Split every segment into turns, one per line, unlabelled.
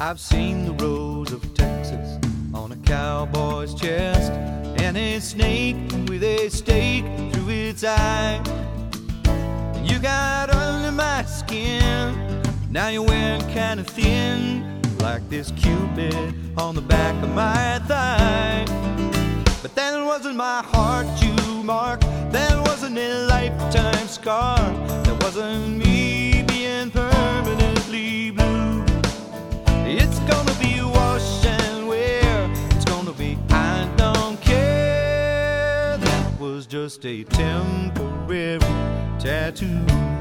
I've seen the rose of Texas on a cowboy's chest, and a snake with a stake through its eye. You got under my skin, now you're wearing kind of thin, like this Cupid on the back of my thigh. But that wasn't my heart you marked, that wasn't a lifetime scar, that wasn't me being permanently blue. It's gonna be wash and wear, it's gonna be I don't care. That was just a temporary tattoo.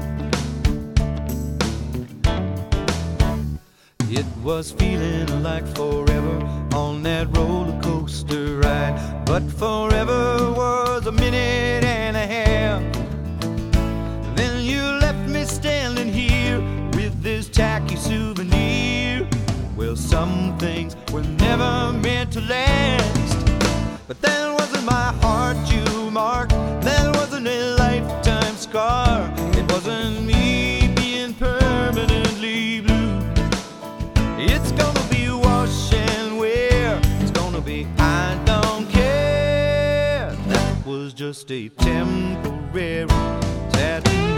It was feeling like forever on that roller coaster ride, but forever was a minute and a half. Then you left me standing here with this tacky souvenir. Well, some things were never meant to last, but that wasn't my heart you marked, that wasn't a lifetime scar, it wasn't me being permanently blue. It's gonna be wash and wear, it's gonna be I don't care. That was just a temporary tattoo.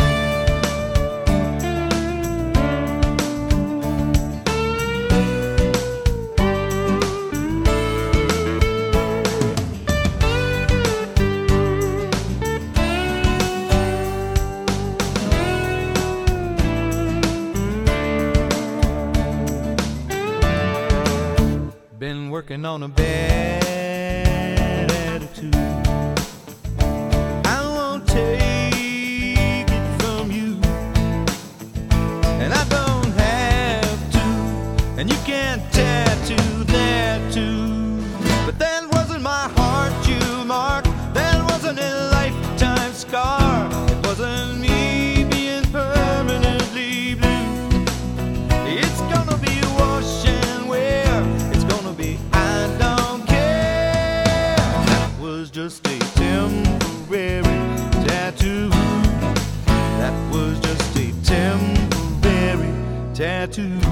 Been working on a bad attitude. I won't take it from you, and I don't have to, and you can't tattoo that too. But that wasn't my heart you marked, that wasn't a lifetime scar, it wasn't me being permanently blue. It's gonna be wash and wear, it's gonna be I don't care. That was just a temporary tattoo. That was just a temporary tattoo.